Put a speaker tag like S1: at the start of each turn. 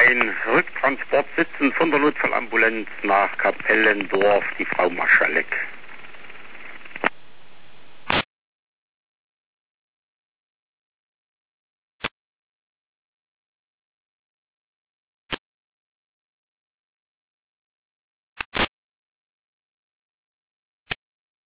S1: ein Rücktransport sitzen von der Notfallambulanz nach Kapellendorf, die Frau Maschalek.